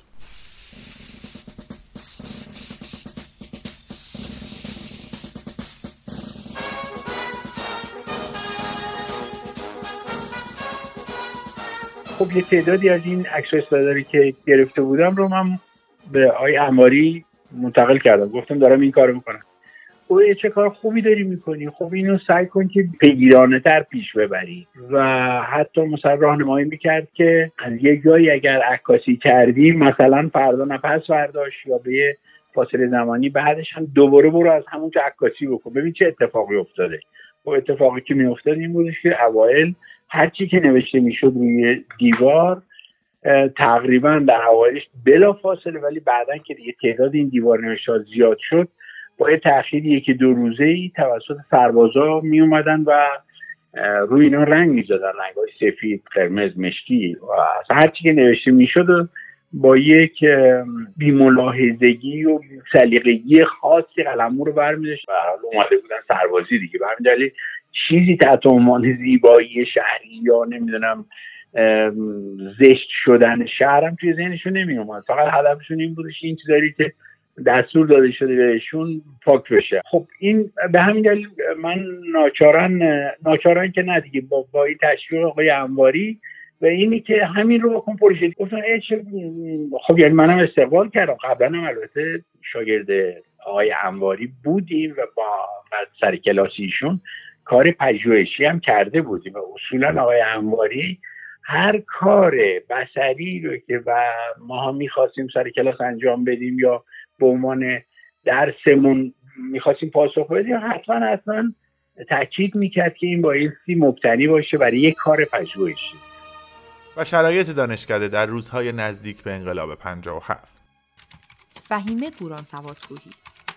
خب یه تعدادی از این عکس‌های استاداری که گرفته بودم رو من به آقای انواری منتقل کردم، گفتم دارم این کارو میکنم. خب چه کار خوبی داری میکنی، خب اینو سعی کن که پیگیرانه تر پیش ببری و حتی مثلا راهنمایی میکرد که از یه جایی اگر عکاسی کردی مثلا فردا نه پس فرداش یا به فاصله زمانی بعدش هم دوباره برو از همونجا عکاسی بکن ببین چه اتفاقی افتاده. خب اتفاقی که میافتاد این بودش که اوایل هر چی که نوشته میشد روی دیوار تقریبا در اوایلش بلا فاصله، ولی بعدن که دیگه تعداد این دیوار نوشته‌ها زیاد شد با یه تأخیر 1-2 روزه‌ای توسط سربازا می اومدن و روی اینا رنگ می‌زدن، رنگ‌های سفید، قرمز، مشکی و هر چی که نوشته میشد با یک بی‌ملاحظگی و سلیقگی خاصی قلمو رو برمی‌داشت و اومده بودن سربازی دیگه. به همین دلیل چیزی تحت عنوان زیبایی شهری یا نمیدونم زشت شدن شهرم توی ذهنشون نمی اومد، فقط هدفشون این بودش این چیزایی که دستور داده شده بهشون پاک بشه. خب این به همین دلیل من ناچارن که نه دیگه با این تشویق آقای انواری و اینی که همین رو بکن پروژه گفتن خب یعنی منم استقبال کردم. قبلا هم البته شاگرد آقای انواری بودیم و با سر کلاسیشون کار پژوهشی هم کرده بودیم و اصولا آقای انواری هر کار بصری رو که ما هم میخواستیم سر کلاس انجام بدیم یا به عنوان درسمون میخواستیم پاسخ بدیم حتما تاکید میکرد که این بایستی مبتنی باشه برای یک کار پژوهشی. و شرایط دانشکده در روزهای نزدیک به انقلاب 57. فهیمه گوران سوادکوهی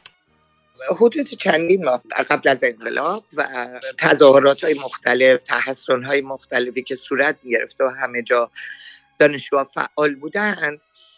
حدود چندین ماه قبل از انقلاب و تظاهرات‌های مختلف، تحصن‌های مختلفی که صورت می‌گرفت و همه جا دانشجوها فعال بودند،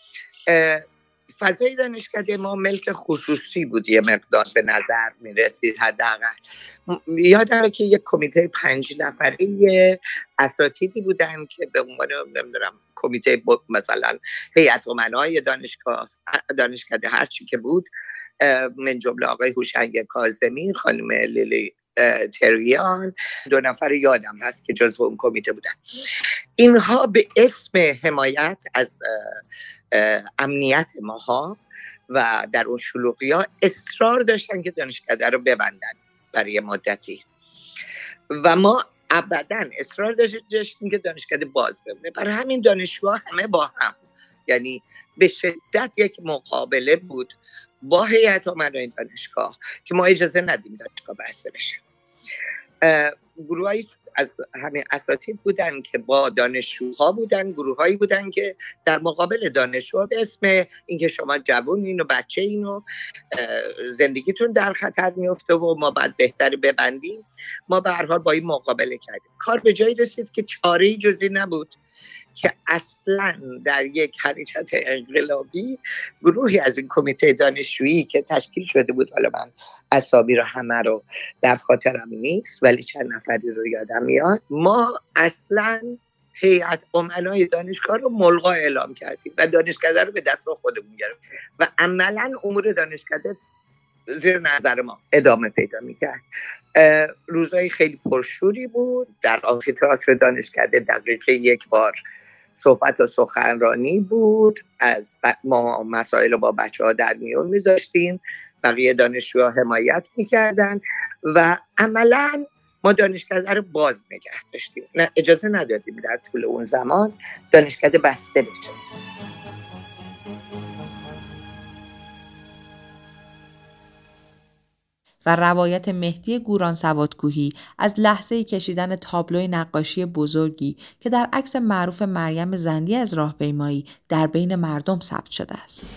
فضای دانشکده ما ملک خصوصی بود، یه مقدار به نظر می‌رسید. حداقل یادمه که یک کمیته 5 نفره اساتیدی بودن که به عنوان نمیدونم کمیته مثلا هیئت امنای دانشکده هر چی که بود، من جمله آقای هوشنگ کاظمی، خانم لیلی تریان، 2 نفر یادم هست که جزو اون کمیته بودن. اینها به اسم حمایت از امنیت ماها و در اون شلوغی‌ها اصرار داشتن که دانشکده رو ببندن برای مدتی و ما ابداً اصرار داشتیم که دانشکده باز بمونه. برای همین دانشجوها همه با هم، یعنی به شدت یک مقابله بود با هیئت امنای دانشگاه که ما اجازه ندیم دانشگاه بسته بشه. گروهایی از همین اساتید بودن که با دانشجوها بودن، گروهایی بودن که در مقابل دانشجوها به اسم اینکه شما جوونین و بچه این و زندگیتون در خطر میفته و ما باید بهتر ببندیم، ما به هر حال با این مقابله کردیم. کار به جایی رسید که چاره‌ای جزی نبود که اصلا در یک حرکت انقلابی گروهی از این کمیته دانشجویی که تشکیل شده بود، حالا من اسامی رو همه رو در خاطرم نیست ولی چند نفری رو یادم میاد، ما اصلا هیئت امنای دانشگاه رو ملغا اعلام کردیم و دانشکده رو به دست خودمون گرفتیم و عملا امور دانشکده زیر نظر ما ادامه پیدا میکرد. روزهای خیلی پرشوری بود. در آمفی‌تئاتر دانشکده دقیقه 1 بار صحبت و سخنرانی بود، از ما مسائل رو با بچه‌ها در میون میذاشتیم، بقیه دانشجوها حمایت میکردن و عملاً ما دانشکده رو باز نگه داشتیم. نه اجازه ندادیم در طول اون زمان دانشکده بسته بشه. و روایت مهدی گوران سوادکوهی از لحظه کشیدن تابلوی نقاشی بزرگی که در عکس معروف مریم زندی از راهپیمایی در بین مردم ثبت شده است.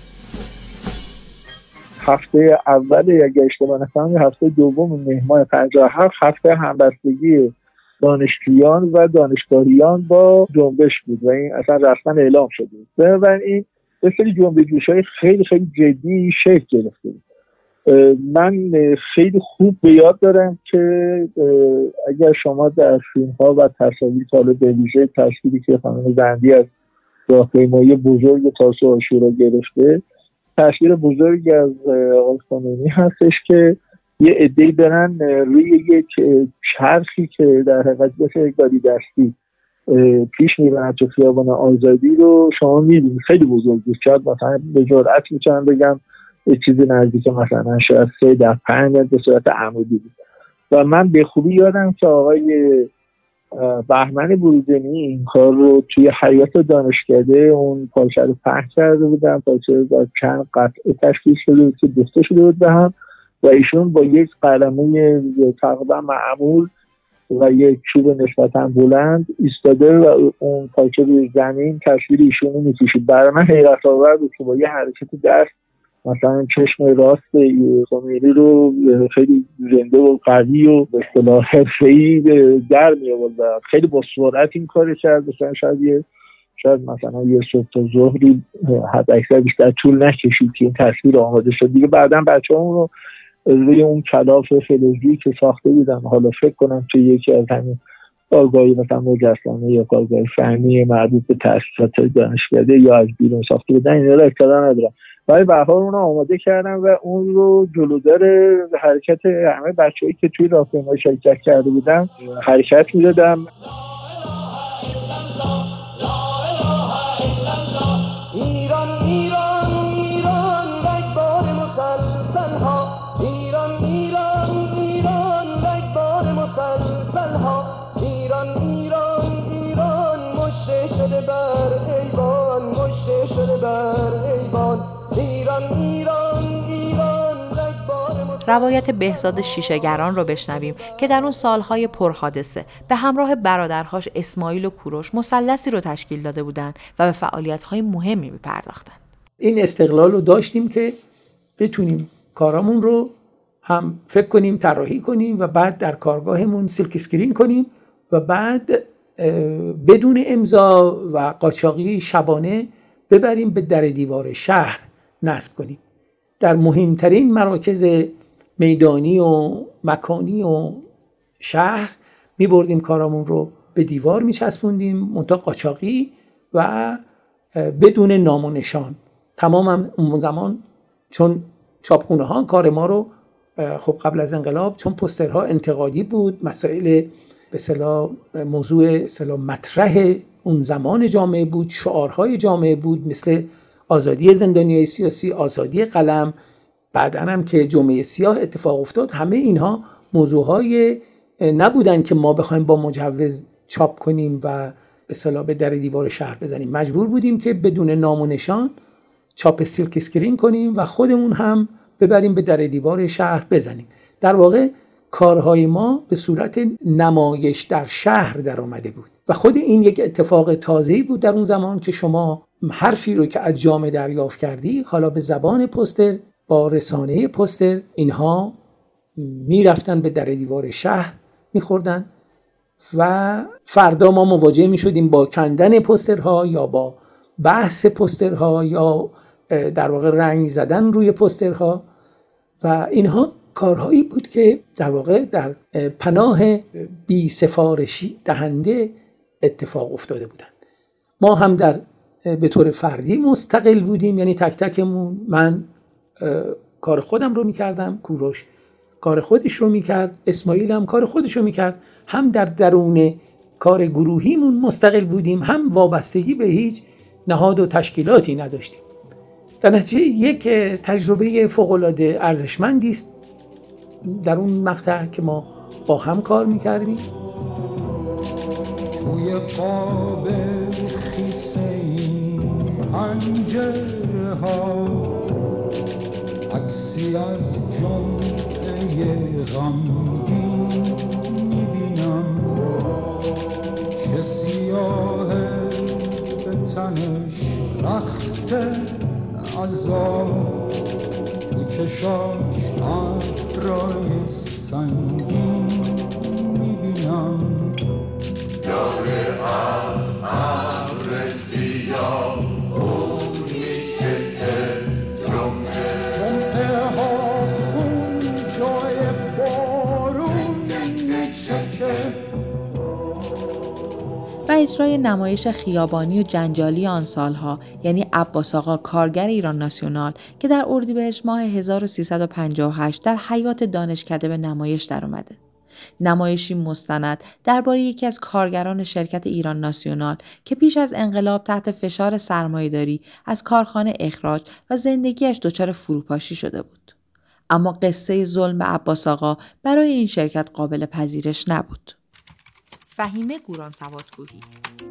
هفته اول اگه اشتباه نکنم هفته دوم مهر ماه 57 هفته همبستگی دانشجویان و دانشگاهیان با جنبش بود و این اصلا رسما اعلام شده بود. بنابراین یه سری جنبش‌های خیلی خیلی جدی شکل گرفته بود. من خیلی خوب به یاد دارم که اگر شما در فیلم‌ها و تصاویر حالا به ویژه تصویری که خانم زندی از راهپیمایی بزرگ تاسو عاشورا گرفته، تصویر بزرگی از آقای خمینی هستش که یه عده‌ای برن روی یک چرخی که در حقیقت مثل گاڑی دستی پیش میبرن تو خیابان آزادی رو شما میبینید. خیلی بزرگ بود، شاید مثلا به جرئت میتونم بگم یه چیزی نزدیک مثلا شاید 3-5 متر به صورت عمودی بود. و من به خوبی یادم که آقای بهمن بروجردی این کار رو توی حیاط دانشکده اون پارچه رو پهن کرده بودن، پارچه با چند قطعه تشکیل شده بود که دوسته شده بود به هم و ایشون با یک قلمه تقریبا معمول و یک چوب نسبتا بلند ایستاده و اون پارچه روی زمین تصویر ایشون رو میکشید. برای من حیرت آور بود که با یه حرکت دست مثلا چشم راست خمینی رو خیلی زنده و قوی و به اصطلاح حرفه‌ای در می‌آورد و خیلی با سرعت این کار کرد. مثلا شاید مثلا یه صبح تا ظهری حد اکثر بیشتر طول نکشید که این تصویر آماده شد. دیگه بعداً بچه‌ها اون رو روی اون کلاف فلزی که ساخته بودن، حالا فکر کنم توی یکی از همین کارگاهی مثلا مجسمه یا کارگاه فنی مربوط به تأسیسات دانشکده یا از بیرون ساخته بودن، اینا رو اطلاع ندارم. ولی به هر حال اون رو آماده کردن و اون رو جلودار حرکت همه بچه‌هایی که توی راهپیمایی شرکت کرده بودن حرکت می‌دادن. ایران ایران ایران رگبار مسلسل‌ها، ایران ایران ایران رگبار مسلسل‌ها، ایران ایران ایران مشته شده بر ایوان، مشته شده بر ایوان، ایران ایران ایران رگبار. روایت بهزاد شیشه‌گران رو بشنویم که در اون سالهای پرحادثه به همراه برادرهاش اسماعیل و کوروش مثلثی رو تشکیل داده بودن و به فعالیت‌های مهمی می‌پرداختن. این استقلال رو داشتیم که بتونیم کارامون رو هم فکر کنیم، طراحی کنیم و بعد در کارگاهمون سیلک اسکرین کنیم و بعد بدون امضا و قاچاقی شبانه ببریم به در دیوار شهر نصب کنیم. در مهمترین مراکز میدانی و مکانی و شهر می بردیم کارامون رو به دیوار می چسبوندیم منتها قاچاقی و بدون نام و نشان. تمام هم اون زمان چون چاپخونه ها کار ما رو خب قبل از انقلاب چون پوسترها انتقادی بود، مسائل به اصطلاح موضوع اصطلاح مطرح اون زمان جامعه بود، شعارهای جامعه بود مثل آزادی زندانیای سیاسی، آزادی قلم، بعداً هم که جمعه سیاه اتفاق افتاد، همه اینها موضوعهای نبودن که ما بخوایم با مجوز چاپ کنیم و به اصطلاح به در دیوار شهر بزنیم. مجبور بودیم که بدون نام و نشان چاپ سیلک اسکرین کنیم و خودمون هم ببریم به در دیوار شهر بزنیم. در واقع کارهای ما به صورت نمایش در شهر در آمده بود و خود این یک اتفاق تازه‌ای بود در اون زمان که شما حرفی رو که از جامعه دریافت کردی حالا به زبان پوستر با رسانه پوستر اینها میرفتن به در دیوار شهر میخوردن و فردا ما مواجه میشدیم با کندن پوسترها یا با بحث پوسترها یا در واقع رنگ زدن روی پوسترها و اینها کارهایی بود که در واقع در پناه بی سفارشی دهنده اتفاق افتاده بودن. ما هم به طور فردی مستقل بودیم، یعنی تک تکمون، من کار خودم رو میکردم، کوروش کار خودش رو میکرد، اسماعیل هم کار خودش رو میکرد، هم در درون کار گروهیمون مستقل بودیم، هم وابستگی به هیچ نهاد و تشکیلاتی نداشتیم. در نتیجه یک تجربه فوق‌العاده ارزشمندی است در اون مقطع که ما با هم کار میکردیم. توی قاب خیسه این پنجرها عکسی از جمعه غمگین میبینم، چه سیاهه به تنش رخت عذاب، تو چشاش ابرای سنگین میبینم، اجرای نمایش خیابانی و جنجالی آن سالها، یعنی عباس آقا کارگر ایران ناسیونال که در اردیبهشت ماه 1358 در حیات دانشکده به نمایش در اومده. نمایشی مستند درباره یکی از کارگران شرکت ایران ناسیونال که پیش از انقلاب تحت فشار سرمایه‌داری از کارخانه اخراج و زندگیش دچار فروپاشی شده بود. اما قصه ظلم به عباس آقا برای این شرکت قابل پذیرش نبود. فهیمه گوران سوادکوهی.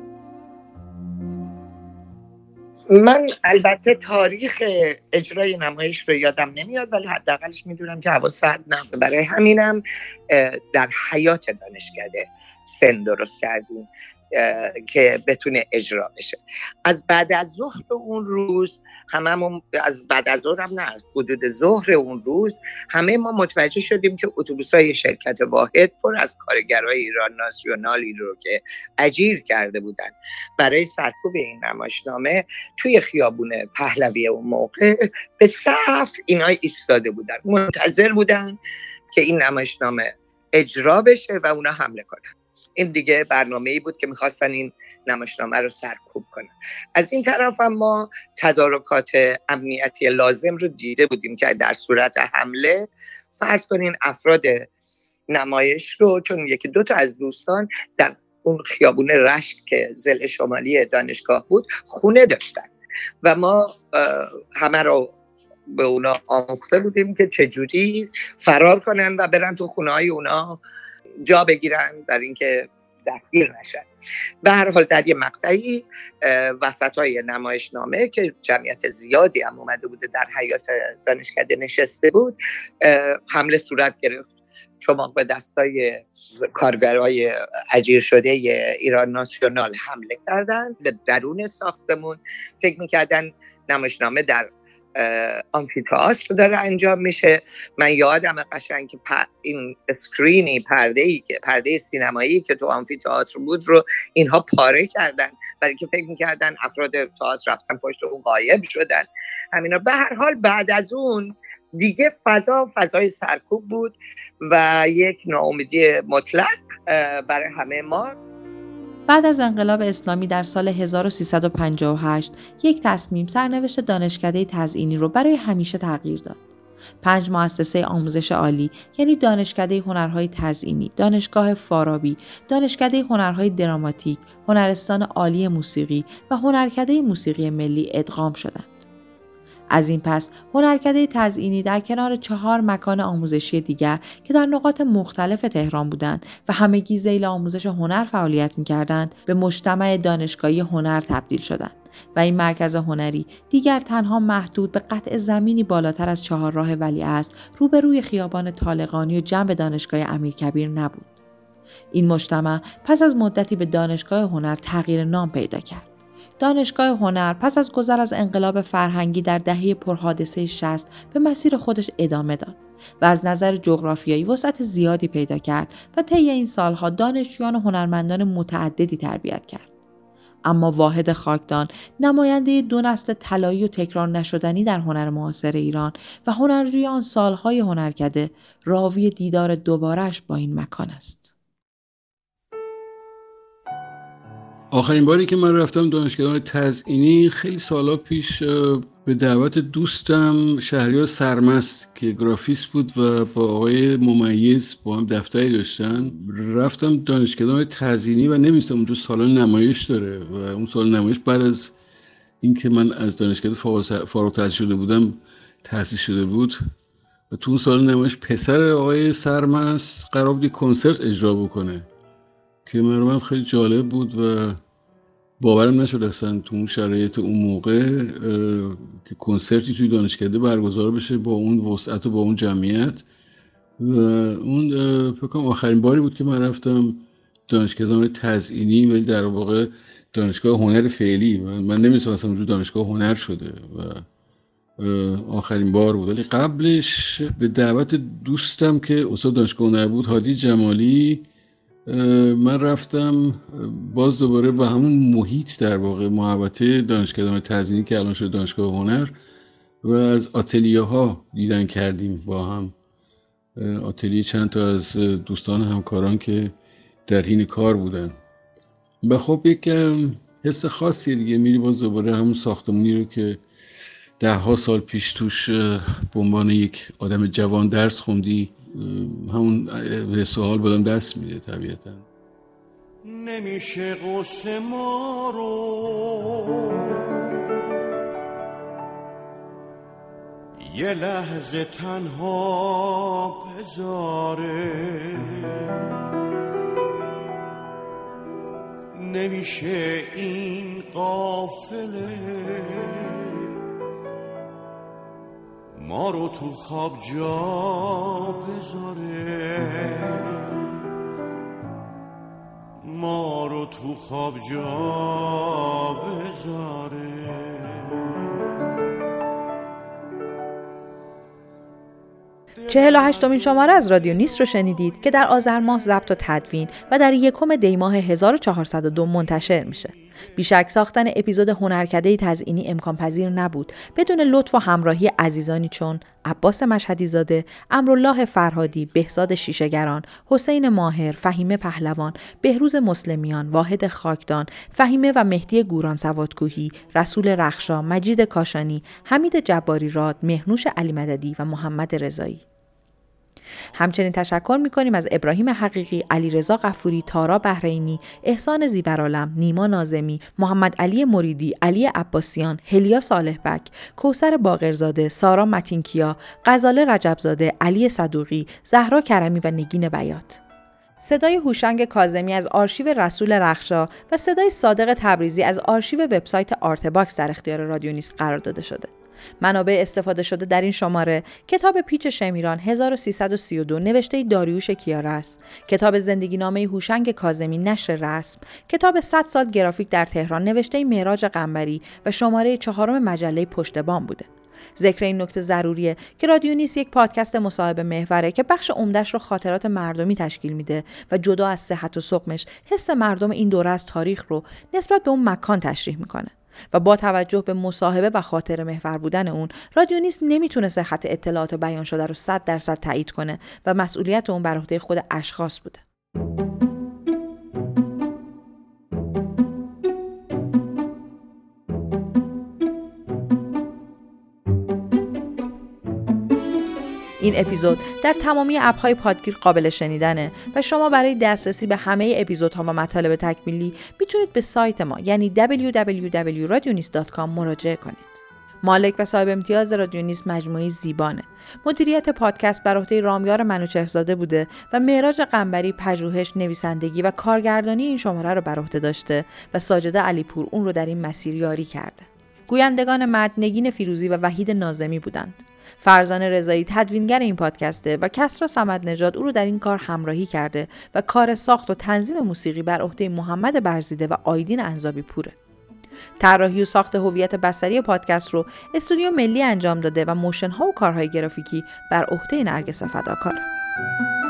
من البته تاریخ اجرای نمایش رو یادم نمیاد، ولی حداقلش میدونم که هوا سرد نبود. برای همینم در حیات دانشکده سن درست کردیم که بتونه اجرا بشه. از بعد از ظهر اون روز هممون، از بعد از ظهر هم نه، حدود ظهر اون روز همه ما متوجه شدیم که اتوبوس‌های شرکت واحد پر از کارگرای ایران ناسیونالی رو که اجیر کرده بودن برای سرکوب این نمایشنامه توی خیابون پهلوی اون موقع به صف اینا ایستاده بودن، منتظر بودن که این نمایشنامه اجرا بشه و اونا حمله کنن. این دیگه برنامه‌ای بود که می‌خواستن این نمایشنامه رو سرکوب کنن. از این طرف هم ما تدارکات امنیتی لازم رو دیده بودیم که در صورت حمله فرض کنین افراد نمایش رو، چون یکی دو تا از دوستان در اون خیابون رشت که ضلع شمالی دانشگاه بود خونه داشتن و ما همه رو به اونا آموخته بودیم که چجوری فرار کنن و برن تو خونه‌های اونا جا بگیرن برای اینکه دستگیر نشن. به هر حال در یه مقطعی وسطای نمایشنامه که جمعیت زیادی هم اومده بوده در حیات دانشکده نشسته بود، حمله صورت گرفت. چماق به دستای کارگرای اجیر شده ایران ناسیونال حمله کردن به درون ساختمون. فکر میکردن نمایشنامه در آمفی‌تئاتر داره انجام میشه. من یادم قشنگ که این اسکرینی، پرده سینمایی که تو آمفی‌تئاتر بود رو اینها پاره کردن برای که فکر میکردن افراد تئاتر رفتن پشت اون غایب شدن. همینا. به هر حال بعد از اون دیگه فضای سرکوب بود و یک ناامیدی مطلق برای همه ما. بعد از انقلاب اسلامی در سال 1358 یک تصمیم سرنوشت دانشکده تزئینی رو برای همیشه تغییر داد. 5 مؤسسه آموزش عالی، یعنی دانشکده هنرهای تزئینی، دانشگاه فارابی، دانشکده هنرهای دراماتیک، هنرستان عالی موسیقی و هنرکده موسیقی ملی ادغام شدند. از این پس هنرکده تزئینی در کنار 4 مکان آموزشی دیگر که در نقاط مختلف تهران بودند و همگی ذیل آموزش هنر فعالیت می‌کردند، به مجتمع دانشگاهی هنر تبدیل شدند و این مرکز هنری دیگر تنها محدود به قطع زمینی بالاتر از 4 راه ولیعصر روبروی خیابان طالقانی و جنب دانشگاه امیرکبیر نبود. این مجتمع پس از مدتی به دانشگاه هنر تغییر نام پیدا کرد. دانشگاه هنر پس از گذر از انقلاب فرهنگی در دهه پرحادثه 60 به مسیر خودش ادامه داد و از نظر جغرافیایی وسعت زیادی پیدا کرد و طی این سالها دانشجویان و هنرمندان متعددی تربیت کرد. اما واحد خاکدان، نماینده 2 نسل طلایی و تکرار نشدنی در هنر معاصر ایران و هنرجوی آن سالهای هنرکده، راوی دیدار دوبارش با این مکان است. آخرین باری که من رفتم دانشگاه تزئینی خیلی سالا پیش به دعوت دوستم شهریار سرمست که گرافیست بود و با آقای ممیز با هم دفتری داشتن، رفتم دانشگاه تزئینی و نمی‌دونستم اون تو سالن نمایش داره و اون سالن نمایش بعد از اینکه من از دانشگاه فارغ التحصیل شده بودم تأسیس شده بود و تو اون سالن نمایش پسر آقای سرمست قرار بود کنسرت اجرا بکنه که من خیلی جالب بود و باورم نشد اصلا تو اون شرایط اون موقع که کنسرتی توی دانشکده برگزار بشه با اون وسعت و با اون جمعیت. و اون فکر کنم آخرین باری بود که من رفتم دانشکده تزئینی، ولی در واقع دانشگاه هنر فعلی. من نمی‌دونم اصلا وجود دانشگاه هنر شده و آخرین بار بود. ولی قبلش به دعوت دوستم که استاد دانشگاه هنر بود، هادی جمالی، من رفتم باز دوباره با همون محیط در واقع محوطه دانشکده تزئینی که الان شده دانشگاه هنر و از آتلیه ها دیدن کردیم با هم. آتلیه چند تا از دوستان همکاران که در حین کار بودن و خب یک حس خاصیه دیگه، میری باز دوباره همون ساختمونی رو که 10 سال پیش توش به عنوان یک آدم جوان درس خوندی، همون به سوال بادم دست میده طبیعتا. نمیشه قصه ما رو یه لحظه تنها بذاره، نمیشه این قافله ما رو تو خواب جا بذاره، ما رو تو خواب جا بذاره. 48مین شماره از رادیو نیست رو شنیدید که در آذر ماه ضبط و تدوین و در 1 دی ماه 1402 منتشر میشه. بیشک ساختن اپیزود هنرکده تزئینی امکان پذیر نبود بدون لطف و همراهی عزیزانی چون عباس مشهدی زاده، امرالله فرهادی، بهزاد شیشه‌گران، حسین ماهر، فهیمه پهلوان، بهروز مسلمیان، واحد خاکدان، فهیمه و مهدی گوران سوادکوهی، رسول رخشا، مجید کاشانی، حمید جباری راد، مهنوش علی مددی و محمد رضایی. همچنین تشکر می‌کنیم از ابراهیم حقیقی، علیرضا غفوری، تارا بحرینی، احسان زیبرعالم، نیما ناظمی، محمد علی مریدی، علی عباسیان، هلیا صالح بک، کوثر باقرزاده، سارا متینکیا، غزاله رجبزاده، علی صدوقی، زهرا کرمی و نگین بیات. صدای هوشنگ کاظمی از آرشیو رسول رخشا و صدای صادق تبریزی از آرشیو وبسایت آرتباکس در اختیار رادیو نیست قرار داده شده. منابع استفاده شده در این شماره: کتاب پیچ شمیران 1332 نوشته داریوش کیارست، کتاب زندگی نامه هوشنگ کاظمی نشر رسم، کتاب 100 سال گرافیک در تهران نوشته معراج قنبری و شماره 4 مجله پشت بام بوده. ذکر این نکته ضروریه که رادیو نیست یک پادکست مصاحبه محوره که بخش عمده‌اش رو خاطرات مردمی تشکیل میده و جدا از صحت و سقمش حس مردم این دوره از تاریخ رو نسبت به اون مکان تشریح میکنه. و با توجه به مصاحبه و خاطر محور بودن اون، رادیو نیست نمیتونه صحت اطلاعات بیان شده رو 100% تایید کنه و مسئولیت اون بر عهده خود اشخاص بوده. این اپیزود در تمامی اپ‌های پادگیر قابل شنیدنه و شما برای دسترسی به همه اپیزودها و مطالب تکمیلی میتونید به سایت ما یعنی www.radionist.com مراجعه کنید. مالک و صاحب امتیاز رادیو نیست مجموعه زیبانه. مدیریت پادکست بر عهده رامیار منوچهرزاده بوده و معراج قنبری پژوهش، نویسندگی و کارگردانی این شماره رو بر عهده داشته و ساجده علیپور اون رو در این مسیر یاری کرده. گویندگان متن نگین فیروزی و وحید ناظمی بودند. فرزان رضایی تدوینگر این پادکسته و کسرا صمدنژاد او رو در این کار همراهی کرده و کار ساخت و تنظیم موسیقی بر عهده محمد برزیده و آیدین انزابی پوره. طراحی و ساخت هویت بصری پادکست رو استودیو ملی انجام داده و موشن ها و کارهای گرافیکی بر عهده نرگس فداکاره.